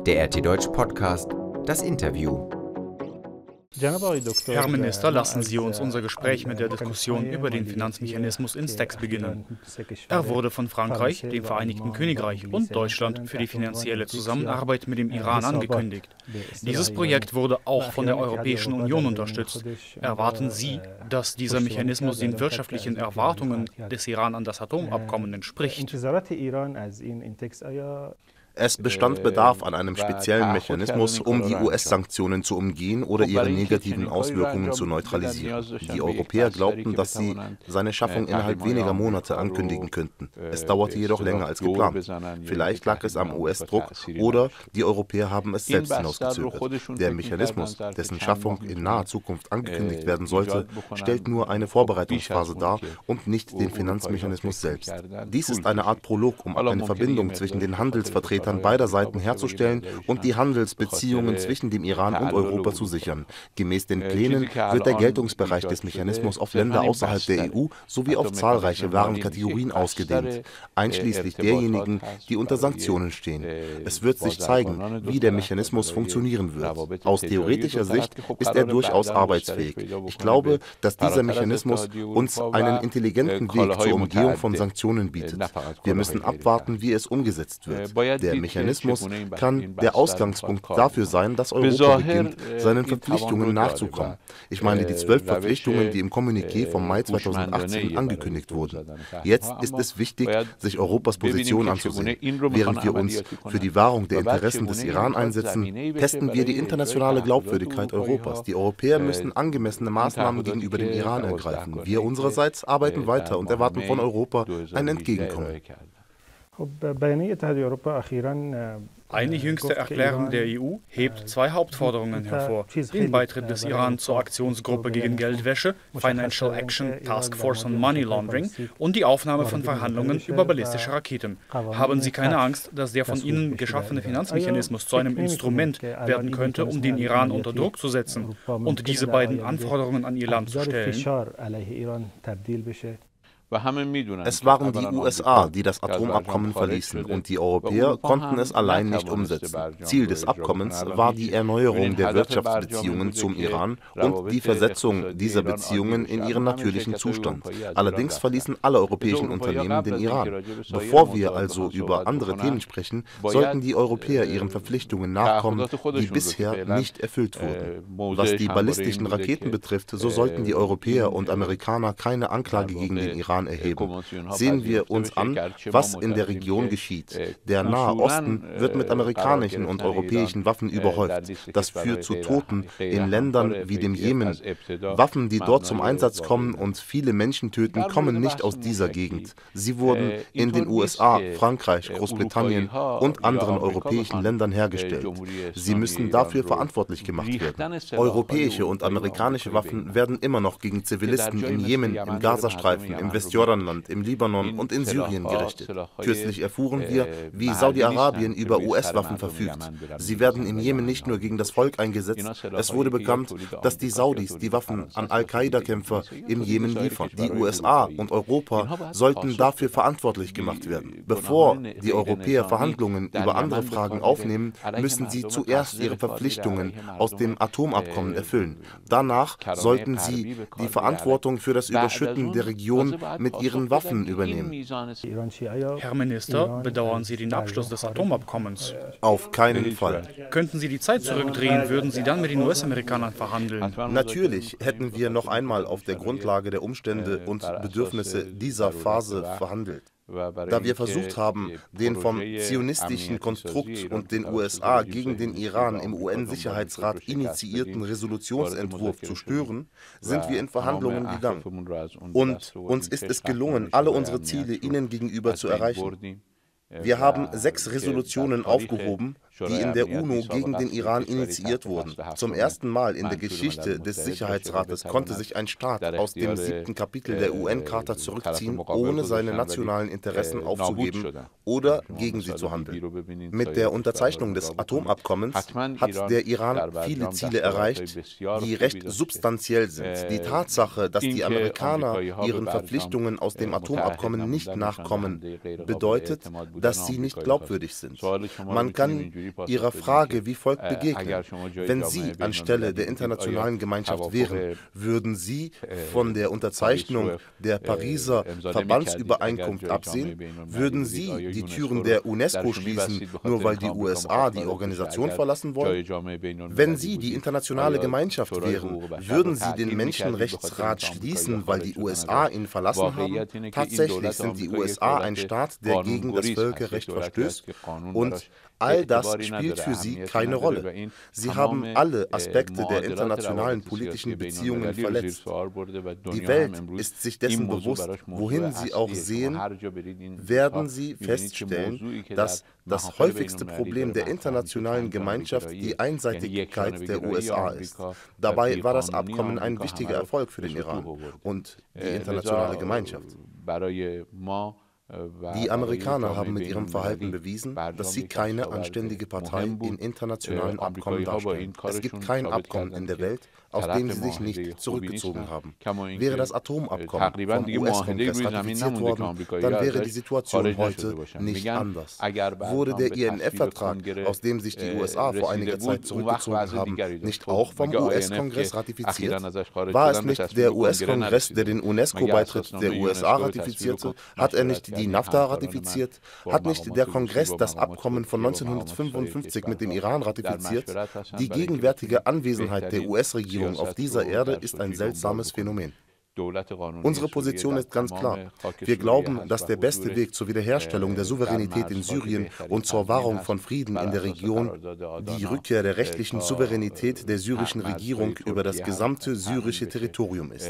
Der RT Deutsch Podcast, das Interview. Herr Minister, lassen Sie uns unser Gespräch mit der Diskussion über den Finanzmechanismus INSTEX beginnen. Er wurde von Frankreich, dem Vereinigten Königreich und Deutschland für die finanzielle Zusammenarbeit mit dem Iran angekündigt. Dieses Projekt wurde auch von der Europäischen Union unterstützt. Erwarten Sie, dass dieser Mechanismus den wirtschaftlichen Erwartungen des Iran an das Atomabkommen entspricht? Es bestand Bedarf an einem speziellen Mechanismus, um die US-Sanktionen zu umgehen oder ihre negativen Auswirkungen zu neutralisieren. Die Europäer glaubten, dass sie seine Schaffung innerhalb weniger Monate ankündigen könnten. Es dauerte jedoch länger als geplant. Vielleicht lag es am US-Druck oder die Europäer haben es selbst hinausgezögert. Der Mechanismus, dessen Schaffung in naher Zukunft angekündigt werden sollte, stellt nur eine Vorbereitungsphase dar und nicht den Finanzmechanismus selbst. Dies ist eine Art Prolog, um eine Verbindung zwischen den Handelsvertretern beider Seiten herzustellen und die Handelsbeziehungen zwischen dem Iran und Europa zu sichern. Gemäß den Plänen wird der Geltungsbereich des Mechanismus auf Länder außerhalb der EU sowie auf zahlreiche Warenkategorien ausgedehnt, einschließlich derjenigen, die unter Sanktionen stehen. Es wird sich zeigen, wie der Mechanismus funktionieren wird. Aus theoretischer Sicht ist er durchaus arbeitsfähig. Ich glaube, dass dieser Mechanismus uns einen intelligenten Weg zur Umgehung von Sanktionen bietet. Wir müssen abwarten, wie es umgesetzt wird. Der Mechanismus kann der Ausgangspunkt dafür sein, dass Europa beginnt, seinen Verpflichtungen nachzukommen. Ich meine die 12 Verpflichtungen, die im Kommuniqué vom Mai 2018 angekündigt wurden. Jetzt ist es wichtig, sich Europas Position anzusehen. Während wir uns für die Wahrung der Interessen des Iran einsetzen, testen wir die internationale Glaubwürdigkeit Europas. Die Europäer müssen angemessene Maßnahmen gegenüber dem Iran ergreifen. Wir unsererseits arbeiten weiter und erwarten von Europa ein Entgegenkommen. Eine jüngste Erklärung der EU hebt zwei Hauptforderungen hervor: den Beitritt des Iran zur Aktionsgruppe gegen Geldwäsche, Financial Action Task Force on Money Laundering, und die Aufnahme von Verhandlungen über ballistische Raketen. Haben Sie keine Angst, dass der von Ihnen geschaffene Finanzmechanismus zu einem Instrument werden könnte, um den Iran unter Druck zu setzen und diese beiden Anforderungen an Ihr Land zu stellen? Es waren die USA, die das Atomabkommen verließen, und die Europäer konnten es allein nicht umsetzen. Ziel des Abkommens war die Erneuerung der Wirtschaftsbeziehungen zum Iran und die Versetzung dieser Beziehungen in ihren natürlichen Zustand. Allerdings verließen alle europäischen Unternehmen den Iran. Bevor wir also über andere Themen sprechen, sollten die Europäer ihren Verpflichtungen nachkommen, die bisher nicht erfüllt wurden. Was die ballistischen Raketen betrifft, so sollten die Europäer und Amerikaner keine Anklage gegen den Iran erheben. Sehen wir uns an, was in der Region geschieht. Der Nahe Osten wird mit amerikanischen und europäischen Waffen überhäuft. Das führt zu Toten in Ländern wie dem Jemen. Waffen, die dort zum Einsatz kommen und viele Menschen töten, kommen nicht aus dieser Gegend. Sie wurden in den USA, Frankreich, Großbritannien und anderen europäischen Ländern hergestellt. Sie müssen dafür verantwortlich gemacht werden. Europäische und amerikanische Waffen werden immer noch gegen Zivilisten im Jemen, im Gazastreifen, im Westjordanland, im Libanon und in Syrien gerichtet. Kürzlich erfuhren wir, wie Saudi-Arabien über US-Waffen verfügt. Sie werden im Jemen nicht nur gegen das Volk eingesetzt, es wurde bekannt, dass die Saudis die Waffen an Al-Qaida-Kämpfer im Jemen liefern. Die USA und Europa sollten dafür verantwortlich gemacht werden. Bevor die Europäer Verhandlungen über andere Fragen aufnehmen, müssen sie zuerst ihre Verpflichtungen aus dem Atomabkommen erfüllen. Danach sollten sie die Verantwortung für das Überschütten der Region mit ihren Waffen übernehmen. Herr Minister, bedauern Sie den Abschluss des Atomabkommens? Auf keinen Fall. Könnten Sie die Zeit zurückdrehen, würden Sie dann mit den US-Amerikanern verhandeln? Natürlich hätten wir noch einmal auf der Grundlage der Umstände und Bedürfnisse dieser Phase verhandelt. Da wir versucht haben, den vom zionistischen Konstrukt und den USA gegen den Iran im UN-Sicherheitsrat initiierten Resolutionsentwurf zu stören, sind wir in Verhandlungen gegangen. Und uns ist es gelungen, alle unsere Ziele ihnen gegenüber zu erreichen. Wir haben 6 Resolutionen aufgehoben, die in der UNO gegen den Iran initiiert wurden. Zum ersten Mal in der Geschichte des Sicherheitsrates konnte sich ein Staat aus dem 7. Kapitel der UN-Charta zurückziehen, ohne seine nationalen Interessen aufzugeben oder gegen sie zu handeln. Mit der Unterzeichnung des Atomabkommens hat der Iran viele Ziele erreicht, die recht substanziell sind. Die Tatsache, dass die Amerikaner ihren Verpflichtungen aus dem Atomabkommen nicht nachkommen, bedeutet, dass sie nicht glaubwürdig sind. Man kann Ihrer Frage wie folgt begegnen. Wenn Sie anstelle der internationalen Gemeinschaft wären, würden Sie von der Unterzeichnung der Pariser Verbandsübereinkunft absehen? Würden Sie die Türen der UNESCO schließen, nur weil die USA die Organisation verlassen wollen? Wenn Sie die internationale Gemeinschaft wären, würden Sie den Menschenrechtsrat schließen, weil die USA ihn verlassen haben? Tatsächlich sind die USA ein Staat, der gegen das Völkerrecht verstößt, und all das spielt für Sie keine Rolle. Sie haben alle Aspekte der internationalen politischen Beziehungen verletzt. Die Welt ist sich dessen bewusst, wohin Sie auch sehen, werden Sie feststellen, dass das häufigste Problem der internationalen Gemeinschaft die Einseitigkeit der USA ist. Dabei war das Abkommen ein wichtiger Erfolg für den Iran und die internationale Gemeinschaft. Die Amerikaner haben mit ihrem Verhalten bewiesen, dass sie keine anständige Partei in internationalen Abkommen darstellen. Es gibt kein Abkommen in der Welt, aus dem sie sich nicht zurückgezogen haben. Wäre das Atomabkommen vom US-Kongress ratifiziert worden, dann wäre die Situation heute nicht anders. Wurde der INF-Vertrag, aus dem sich die USA vor einiger Zeit zurückgezogen haben, nicht auch vom US-Kongress ratifiziert? War es nicht der US-Kongress, der den UNESCO-Beitritt der USA ratifizierte? Hat er nicht die NAFTA ratifiziert? Hat nicht der Kongress das Abkommen von 1955 mit dem Iran ratifiziert? Die gegenwärtige Anwesenheit der US-Regierung auf dieser Erde ist ein seltsames Phänomen. Unsere Position ist ganz klar. Wir glauben, dass der beste Weg zur Wiederherstellung der Souveränität in Syrien und zur Wahrung von Frieden in der Region die Rückkehr der rechtlichen Souveränität der syrischen Regierung über das gesamte syrische Territorium ist.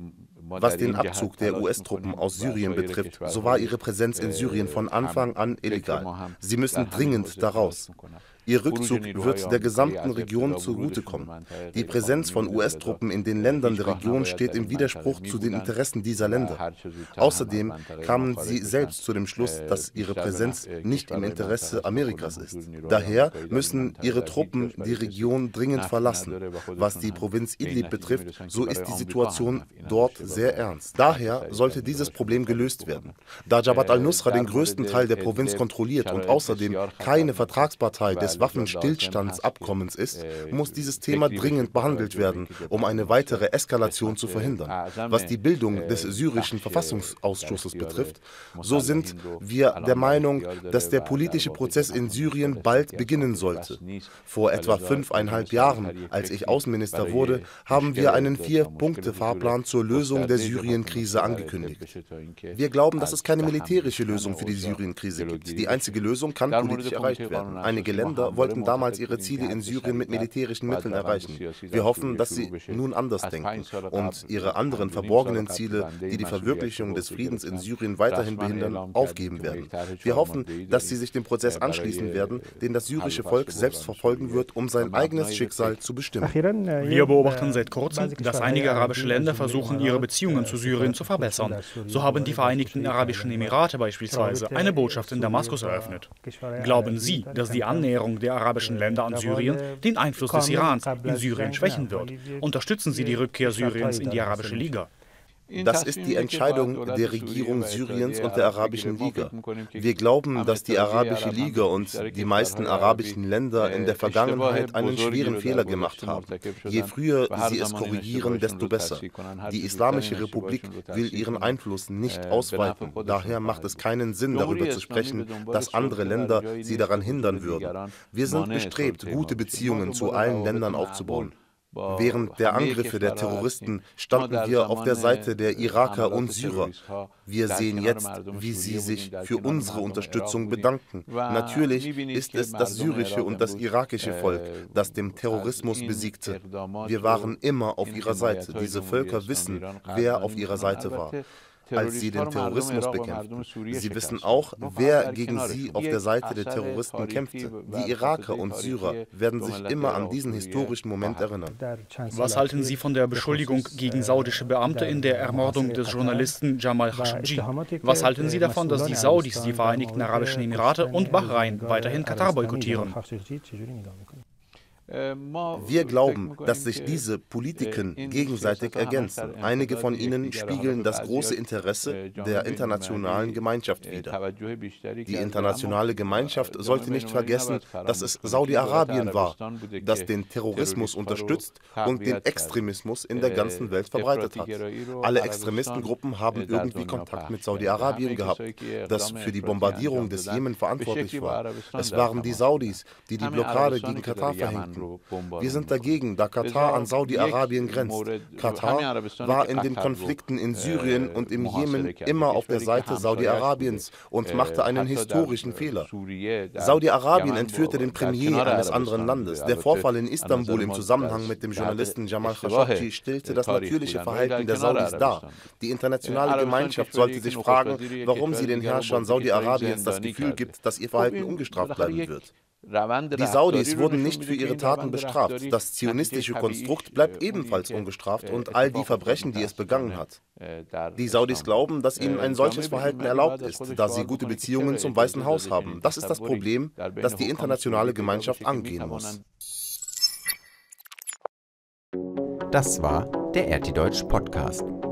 Was den Abzug der US-Truppen aus Syrien betrifft, so war ihre Präsenz in Syrien von Anfang an illegal. Sie müssen dringend daraus. Ihr Rückzug wird der gesamten Region zugutekommen. Die Präsenz von US-Truppen in den Ländern der Region steht im Widerspruch zu den Interessen dieser Länder. Außerdem kamen sie selbst zu dem Schluss, dass ihre Präsenz nicht im Interesse Amerikas ist. Daher müssen ihre Truppen die Region dringend verlassen. Was die Provinz Idlib betrifft, so ist die Situation dort sehr ernst. Daher sollte dieses Problem gelöst werden. Da Jabhat al-Nusra den größten Teil der Provinz kontrolliert und außerdem keine Vertragspartei des Waffenstillstandsabkommens ist, muss dieses Thema dringend behandelt werden, um eine weitere Eskalation zu verhindern. Was die Bildung des syrischen Verfassungsausschusses betrifft, so sind wir der Meinung, dass der politische Prozess in Syrien bald beginnen sollte. Vor etwa 5,5 Jahren, als ich Außenminister wurde, haben wir einen 4-Punkte-Fahrplan zur Lösung der Syrien-Krise angekündigt. Wir glauben, dass es keine militärische Lösung für die Syrien-Krise gibt. Die einzige Lösung kann politisch erreicht werden. Einige Länder wollten damals ihre Ziele in Syrien mit militärischen Mitteln erreichen. Wir hoffen, dass sie nun anders denken und ihre anderen verborgenen Ziele, die die Verwirklichung des Friedens in Syrien weiterhin behindern, aufgeben werden. Wir hoffen, dass sie sich dem Prozess anschließen werden, den das syrische Volk selbst verfolgen wird, um sein eigenes Schicksal zu bestimmen. Wir beobachten seit kurzem, dass einige arabische Länder versuchen, ihre Beziehungen zu Syrien zu verbessern. So haben die Vereinigten Arabischen Emirate beispielsweise eine Botschaft in Damaskus eröffnet. Glauben Sie, dass die Annäherung der arabischen Länder an Syrien den Einfluss des Irans in Syrien schwächen wird? Unterstützen Sie die Rückkehr Syriens in die Arabische Liga? Das ist die Entscheidung der Regierung Syriens und der Arabischen Liga. Wir glauben, dass die Arabische Liga und die meisten arabischen Länder in der Vergangenheit einen schweren Fehler gemacht haben. Je früher sie es korrigieren, desto besser. Die Islamische Republik will ihren Einfluss nicht ausweiten. Daher macht es keinen Sinn, darüber zu sprechen, dass andere Länder sie daran hindern würden. Wir sind bestrebt, gute Beziehungen zu allen Ländern aufzubauen. Während der Angriffe der Terroristen standen wir auf der Seite der Iraker und Syrer. Wir sehen jetzt, wie sie sich für unsere Unterstützung bedanken. Natürlich ist es das syrische und das irakische Volk, das den Terrorismus besiegte. Wir waren immer auf ihrer Seite. Diese Völker wissen, wer auf ihrer Seite war, als sie den Terrorismus bekämpften. Sie wissen auch, wer gegen sie auf der Seite der Terroristen kämpfte. Die Iraker und Syrer werden sich immer an diesen historischen Moment erinnern. Was halten Sie von der Beschuldigung gegen saudische Beamte in der Ermordung des Journalisten Jamal Khashoggi? Was halten Sie davon, dass die Saudis, die Vereinigten Arabischen Emirate und Bahrain weiterhin Katar boykottieren? Wir glauben, dass sich diese Politiken gegenseitig ergänzen. Einige von ihnen spiegeln das große Interesse der internationalen Gemeinschaft wider. Die internationale Gemeinschaft sollte nicht vergessen, dass es Saudi-Arabien war, das den Terrorismus unterstützt und den Extremismus in der ganzen Welt verbreitet hat. Alle Extremistengruppen haben irgendwie Kontakt mit Saudi-Arabien gehabt, das für die Bombardierung des Jemen verantwortlich war. Es waren die Saudis, die die Blockade gegen Katar verhängten. Wir sind dagegen, da Katar an Saudi-Arabien grenzt. Katar war in den Konflikten in Syrien und im Jemen immer auf der Seite Saudi-Arabiens und machte einen historischen Fehler. Saudi-Arabien entführte den Premier eines anderen Landes. Der Vorfall in Istanbul im Zusammenhang mit dem Journalisten Jamal Khashoggi stellte das natürliche Verhalten der Saudis dar. Die internationale Gemeinschaft sollte sich fragen, warum sie den Herrschern Saudi-Arabiens das Gefühl gibt, dass ihr Verhalten ungestraft bleiben wird. Die Saudis wurden nicht für ihre Taten bestraft. Das zionistische Konstrukt bleibt ebenfalls ungestraft und all die Verbrechen, die es begangen hat. Die Saudis glauben, dass ihnen ein solches Verhalten erlaubt ist, da sie gute Beziehungen zum Weißen Haus haben. Das ist das Problem, das die internationale Gemeinschaft angehen muss. Das war der RT Deutsch Podcast.